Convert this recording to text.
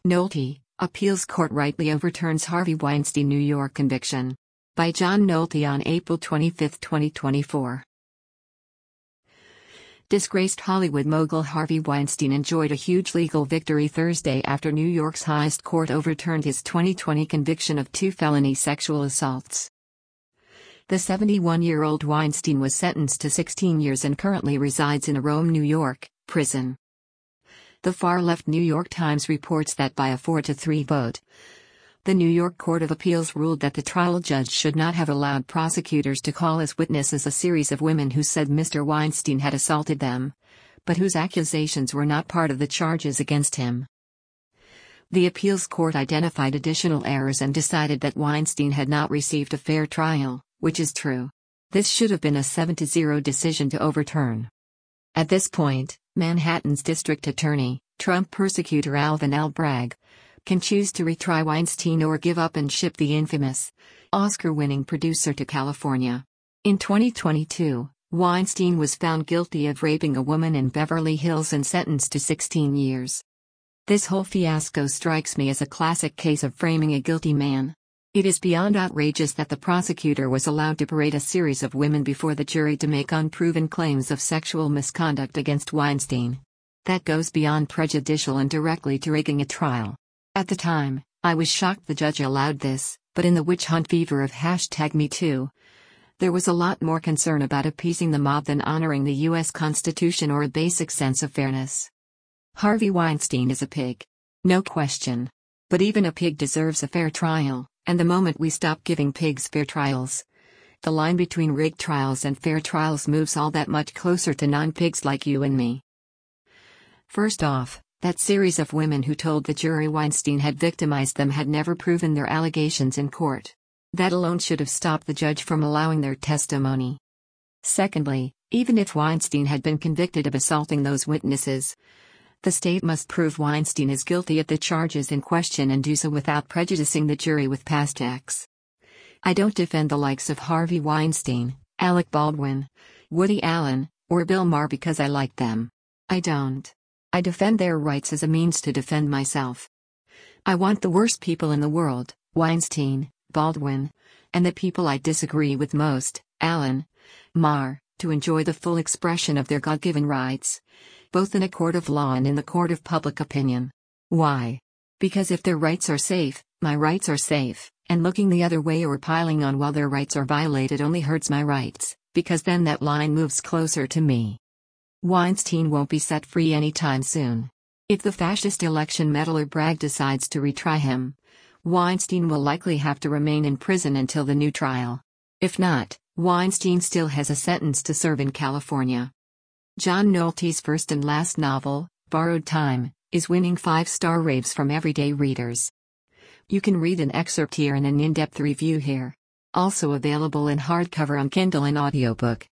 Nolte, Appeals Court rightly overturns Harvey Weinstein New York conviction. By John Nolte on April 25, 2024. Disgraced Hollywood mogul Harvey Weinstein enjoyed a huge legal victory Thursday after New York's highest court overturned his 2020 conviction of 2 felony sexual assaults. The 71-year-old Weinstein was sentenced to 16 years and currently resides in a Rome, New York, prison. The far-left New York Times reports that by a 4-3 vote, the New York Court of Appeals ruled that the trial judge should not have allowed prosecutors to call as witnesses a series of women who said Mr. Weinstein had assaulted them, but whose accusations were not part of the charges against him. The appeals court identified additional errors and decided that Weinstein had not received a fair trial, which is true. This should have been a 7-0 decision to overturn. At this point, Manhattan's district attorney, Trump persecutor Alvin L. Bragg, can choose to retry Weinstein or give up and ship the infamous, Oscar-winning producer to California. In 2022, Weinstein was found guilty of raping a woman in Beverly Hills and sentenced to 16 years. This whole fiasco strikes me as a classic case of framing a guilty man. It is beyond outrageous that the prosecutor was allowed to parade a series of women before the jury to make unproven claims of sexual misconduct against Weinstein. That goes beyond prejudicial and directly to rigging a trial. At the time, I was shocked the judge allowed this, but in the witch hunt fever of #MeToo, there was a lot more concern about appeasing the mob than honoring the U.S. Constitution or a basic sense of fairness. Harvey Weinstein is a pig. No question. But even a pig deserves a fair trial. And the moment we stop giving pigs fair trials, the line between rigged trials and fair trials moves all that much closer to non-pigs like you and me. First off, that series of women who told the jury Weinstein had victimized them had never proven their allegations in court. That alone should have stopped the judge from allowing their testimony. Secondly, even if Weinstein had been convicted of assaulting those witnesses, the state must prove Weinstein is guilty of the charges in question and do so without prejudicing the jury with past acts. I don't defend the likes of Harvey Weinstein, Alec Baldwin, Woody Allen, or Bill Maher because I like them. I don't. I defend their rights as a means to defend myself. I want the worst people in the world, Weinstein, Baldwin, and the people I disagree with most, Allen, Maher, to enjoy the full expression of their God-given rights, both in a court of law and in the court of public opinion. Why? Because if their rights are safe, my rights are safe, and looking the other way or piling on while their rights are violated only hurts my rights, because then that line moves closer to me. Weinstein won't be set free anytime soon. If the fascist election meddler Bragg decides to retry him, Weinstein will likely have to remain in prison until the new trial. If not, Weinstein still has a sentence to serve in California. John Nolte's first and last novel, Borrowed Time, is winning 5-star raves from everyday readers. You can read an excerpt here and an in-depth review here. Also available in hardcover on Kindle and audiobook.